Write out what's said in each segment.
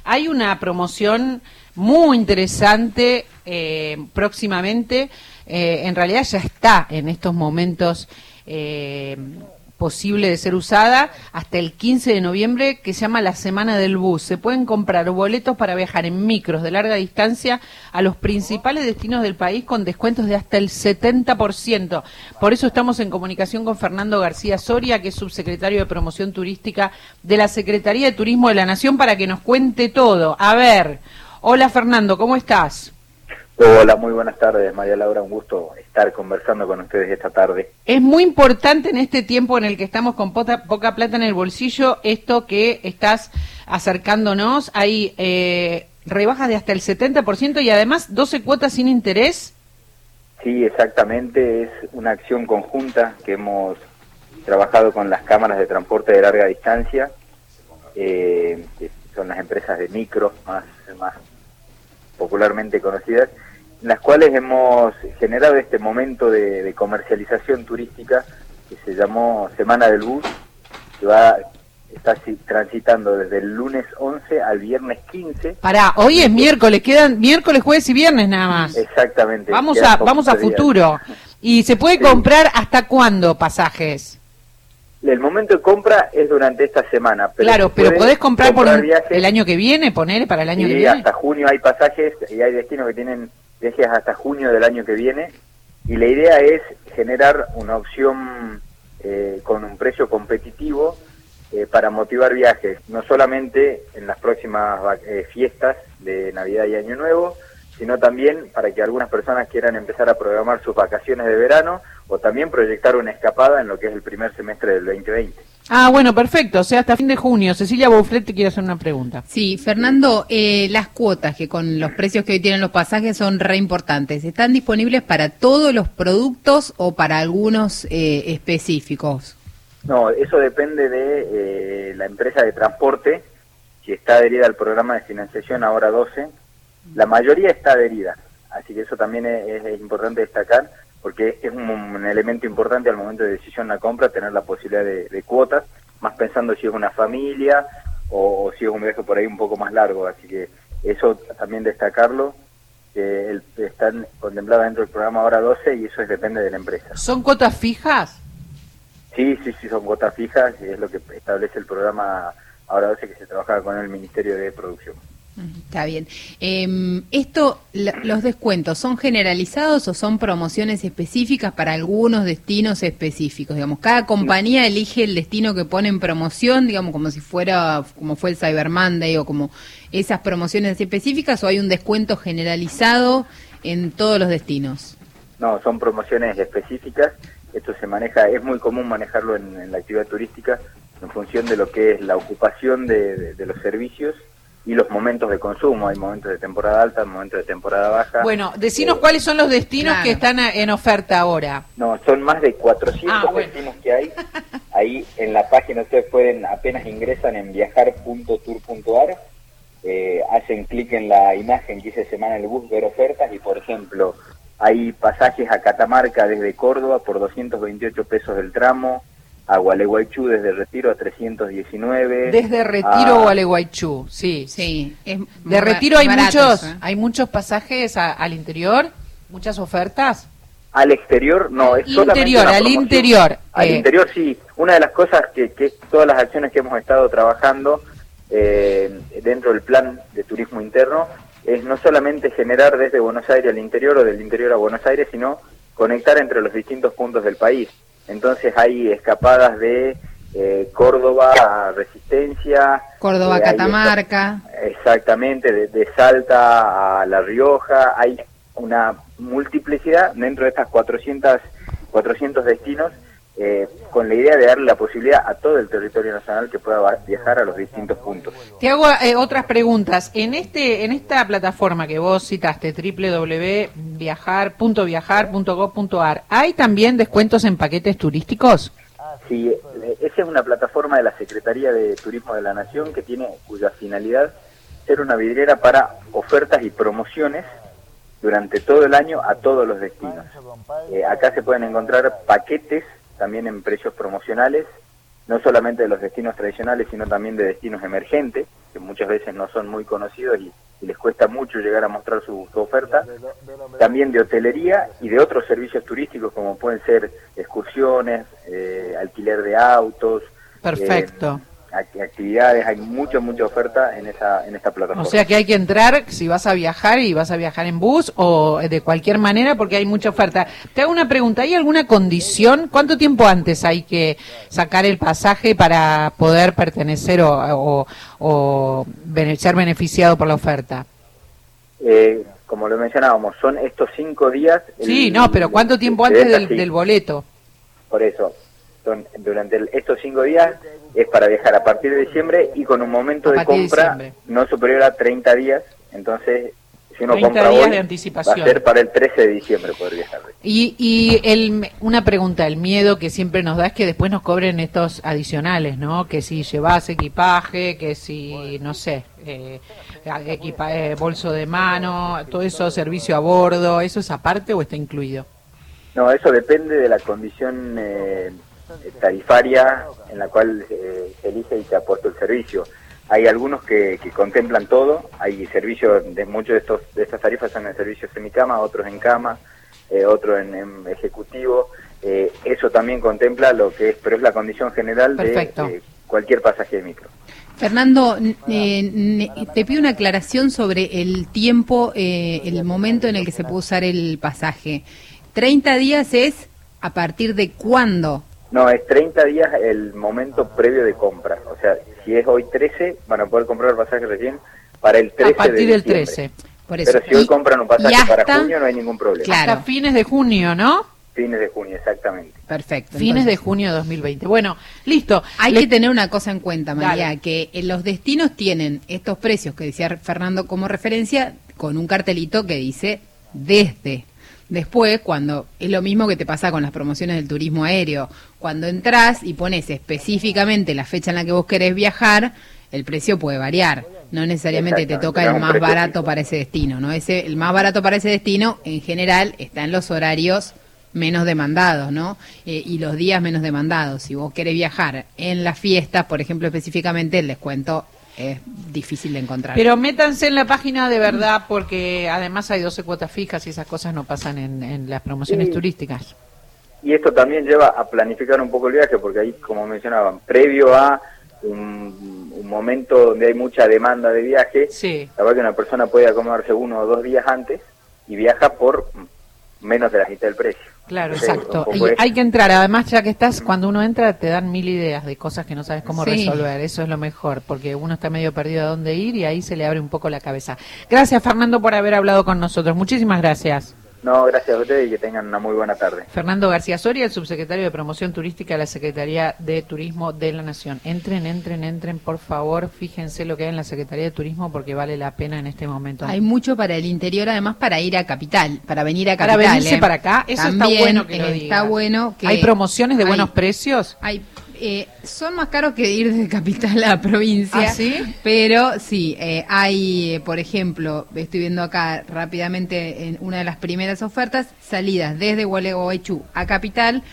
Hay una promoción muy interesante próximamente, en realidad ya está en estos momentos posible de ser usada hasta el 15 de noviembre, que se llama la Semana del Bus. Se pueden comprar boletos para viajar en micros de larga distancia a los principales destinos del país con descuentos de hasta el 70%. Por eso estamos en comunicación con Fernando García Soria, que es subsecretario de Promoción Turística de la Secretaría de Turismo de la Nación, para que nos cuente todo. A ver, hola Fernando, ¿cómo estás? Hola, muy buenas tardes, María Laura, un gusto estar conversando con ustedes esta tarde. Es muy importante en este tiempo en el que estamos con poca plata en el bolsillo, esto que estás acercándonos. Hay rebajas de hasta el 70% y además 12 cuotas sin interés. Sí, exactamente, es una acción conjunta que hemos trabajado con las cámaras de transporte de larga distancia, que son las empresas de micro más popularmente conocidas, en las cuales hemos generado este momento de comercialización turística que se llamó Semana del Bus, que está transitando desde el lunes 11 al viernes 15. Pará, hoy es miércoles, quedan miércoles, jueves y viernes nada más. Exactamente. Vamos a futuro. ¿Y se puede comprar hasta cuándo pasajes? El momento de compra es durante esta semana. Pero claro, pero podés comprar por el año que viene, para el año que viene. Hasta junio hay pasajes y hay destinos que tienen viajes hasta junio del año que viene. Y la idea es generar una opción con un precio competitivo para motivar viajes, no solamente en las próximas fiestas de Navidad y Año Nuevo, sino también para que algunas personas quieran empezar a programar sus vacaciones de verano o también proyectar una escapada en lo que es el primer semestre del 2020. Ah, bueno, perfecto, o sea, hasta fin de junio. Cecilia Bouflet te quiere hacer una pregunta. Sí, Fernando, las cuotas que con los precios que hoy tienen los pasajes son re importantes. ¿Están disponibles para todos los productos o para algunos específicos? No, eso depende de la empresa de transporte, si está adherida al programa de financiación Ahora 12. La mayoría está adherida, así que eso también es importante destacar, porque es un elemento importante al momento de decisión de la compra, tener la posibilidad de cuotas, más pensando si es una familia o si es un viaje por ahí un poco más largo, así que eso también destacarlo, que están contempladas dentro del programa Ahora 12 y eso depende de la empresa. ¿Son cuotas fijas? Sí, son cuotas fijas, y es lo que establece el programa Ahora 12 que se trabaja con el Ministerio de Producción. Está bien. ¿Los descuentos son generalizados o son promociones específicas para algunos destinos específicos? Digamos, cada compañía elige el destino que pone en promoción, digamos, como fue el Cyber Monday o como esas promociones específicas, o hay un descuento generalizado en todos los destinos. No, son promociones específicas. Esto se maneja, es muy común manejarlo en la actividad turística en función de lo que es la ocupación de los servicios y los momentos de consumo. Hay momentos de temporada alta, momentos de temporada baja. Bueno, decinos cuáles son los destinos que están en oferta ahora. No, son más de 400 destinos que hay. Ahí en la página ustedes pueden, apenas ingresan en viajar.tour.ar, hacen clic en la imagen que dice Semana del Bus, ver ofertas, y por ejemplo, hay pasajes a Catamarca desde Córdoba por 228 pesos el tramo, a Gualeguaychú desde Retiro a 319. Desde Retiro a Gualeguaychú, sí. De Retiro hay baratos, hay muchos pasajes al interior, muchas ofertas. Al exterior no, es interior, al interior. Al interior sí. Una de las cosas que todas las acciones que hemos estado trabajando dentro del plan de turismo interno es no solamente generar desde Buenos Aires al interior o del interior a Buenos Aires, sino conectar entre los distintos puntos del país. Entonces hay escapadas de Córdoba a Resistencia, Córdoba a Catamarca, exactamente, de Salta a La Rioja. Hay una multiplicidad dentro de estas 400 destinos, con la idea de darle la posibilidad a todo el territorio nacional que pueda viajar a los distintos puntos. Te hago otras preguntas. En esta plataforma que vos citaste, www.viajar.gov.ar, ¿hay también descuentos en paquetes turísticos? Sí, esa es una plataforma de la Secretaría de Turismo de la Nación cuya finalidad es ser una vidriera para ofertas y promociones durante todo el año a todos los destinos. Acá se pueden encontrar paquetes también en precios promocionales, no solamente de los destinos tradicionales, sino también de destinos emergentes. que muchas veces no son muy conocidos y les cuesta mucho llegar a mostrar su oferta, también de hotelería y de otros servicios turísticos como pueden ser excursiones, alquiler de autos. Perfecto. Actividades, hay mucha oferta en esta plataforma. O sea que hay que entrar si vas a viajar y vas a viajar en bus o de cualquier manera porque hay mucha oferta. Te hago una pregunta, ¿hay alguna condición? ¿Cuánto tiempo antes hay que sacar el pasaje para poder pertenecer o ser beneficiado por la oferta? Como lo mencionábamos, son estos 5 días. Sí, pero ¿cuánto tiempo antes del boleto? Por eso, durante estos 5 días es para viajar a partir de diciembre y con un momento de compra no superior a 30 días, entonces si uno compra días hoy, de anticipación. va a ser para el 13 de diciembre poder viajar. Una pregunta, el miedo que siempre nos da es que después nos cobren estos adicionales, ¿no? Que si llevas equipaje, que si, no sé, bolso de mano, todo eso, servicio a bordo, ¿eso es aparte o está incluido? No, eso depende de la condición tarifaria en la cual se elige y se ha puesto el servicio. Hay algunos que contemplan todo, hay servicios de muchos de estas tarifas son en servicios semicama, otros en cama, otros en ejecutivo. Eso también contempla lo que es, pero es la condición general. Perfecto. De cualquier pasaje de micro. Fernando, te pido una aclaración sobre el tiempo, el momento en el que se puede usar el pasaje. 30 días es a partir de ¿cuándo? No, es 30 días el momento previo de compra. O sea, si es hoy 13, van a poder comprar el pasaje recién para el 13 a partir de del 13. Por eso. Pero si hoy compran un pasaje para junio, no hay ningún problema. Claro. Hasta fines de junio, ¿no? Fines de junio, exactamente. Perfecto. Fines de junio de 2020. Bueno, listo. Hay que tener una cosa en cuenta, María, dale, que los destinos tienen estos precios que decía Fernando como referencia, con un cartelito que dice desde. Después, cuando es lo mismo que te pasa con las promociones del turismo aéreo, cuando entras y pones específicamente la fecha en la que vos querés viajar, el precio puede variar. No necesariamente te toca el más barato para ese destino, ¿no? El más barato para ese destino, en general, está en los horarios menos demandados, ¿no? Y los días menos demandados. Si vos querés viajar en las fiestas, por ejemplo, específicamente, el descuento es difícil de encontrar. Pero métanse en la página de verdad, porque además hay 12 cuotas fijas y esas cosas no pasan en las promociones turísticas. Y esto también lleva a planificar un poco el viaje, porque ahí, como mencionaban, previo a un momento donde hay mucha demanda de viaje, la verdad que una persona puede acomodarse 1 o 2 días antes y viaja por menos de la mitad del precio. Claro, exacto. Y hay que entrar, además ya que estás, cuando uno entra te dan 1000 ideas de cosas que no sabes cómo resolver, eso es lo mejor, porque uno está medio perdido a dónde ir y ahí se le abre un poco la cabeza. Gracias, Fernando, por haber hablado con nosotros, muchísimas gracias. No, gracias a ustedes y que tengan una muy buena tarde. Fernando García Soria, el subsecretario de Promoción Turística de la Secretaría de Turismo de la Nación. Entren, por favor, fíjense lo que hay en la Secretaría de Turismo porque vale la pena en este momento. Hay mucho para el interior, además para ir a Capital, para venir a Capital. Para venirse para acá, eso también, está bueno que lo digas. Está bueno que... ¿Hay promociones de buenos precios? Hay son más caros que ir de capital a la provincia. ¿Ah, sí? Pero sí, hay, por ejemplo, estoy viendo acá rápidamente en una de las primeras ofertas, salidas desde Gualeguaychú a capital,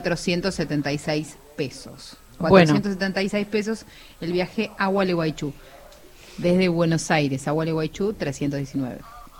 476 pesos. 476 pesos el viaje a Gualeguaychú. Desde Buenos Aires a Gualeguaychú, 319.